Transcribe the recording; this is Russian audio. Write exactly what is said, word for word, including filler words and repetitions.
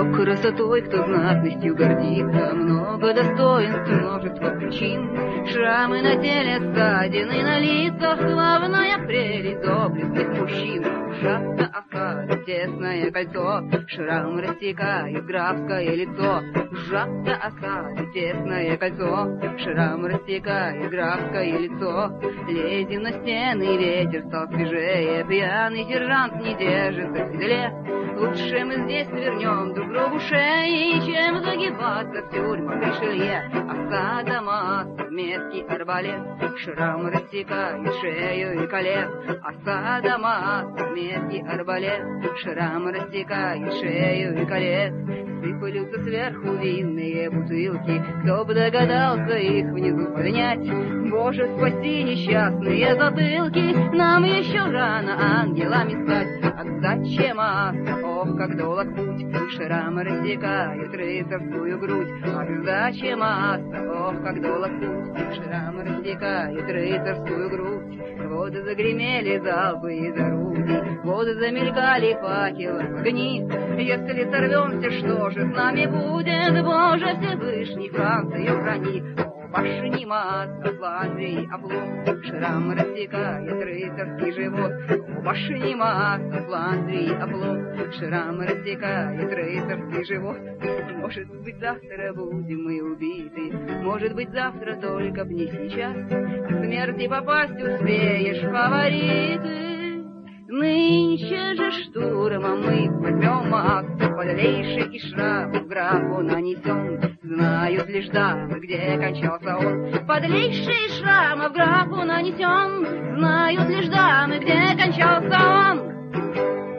Кто красотой, кто знатностью гордится, много достоинств, множество причин. Шрамы на теле, ссадины на лицах, славная прелесть доблестных мужчин. Сжато осада, тесное кольцо, шрам рассекает графское лицо. Сжато осада, тесное кольцо, шрам рассекает графское лицо. Лезем на стены, ветер стал свежее, пьяный сержант не держится в седле. Лучше мы здесь свернем друг другу шеи, чем загибаться в тюрьмах Ришелье. Осада масса, меткий арбалет, шрам рассекает шею и колен. Осада масса, меткий арбалет, шрам рассекает шею и колен. Сыпаются сверху винные бутылки, кто бы догадался их внизу поднять. Боже, спаси несчастные затылки, нам еще рано ангелами стать. Отдача масса, ох, как долг путь, шрам рассекает рыцарскую грудь. Отдача масса, ох, как долг путь, шрам рассекает рыцарскую грудь. Вот загремели залпы из орудий, вот замелькали факелы огни. Если сорвемся, что же с нами будет? Боже Всевышний, Францию храни. Башни масса, Фландрии оплот, шрам рассекает рыцарский живот. Башни масса, Фландрии оплот, шрам рассекает рыцарский живот. Может быть, завтра будем мы убиты, может быть, завтра, только б не сейчас. К смерти попасть успеешь, фавориты. Нынче же штурмом мы возьмем Москву, подлейший и шрам графу нанесен. Знают лишь дамы, где кончался он. Подлейший шрам графу нанесен. Знают лишь дамы, где кончался он.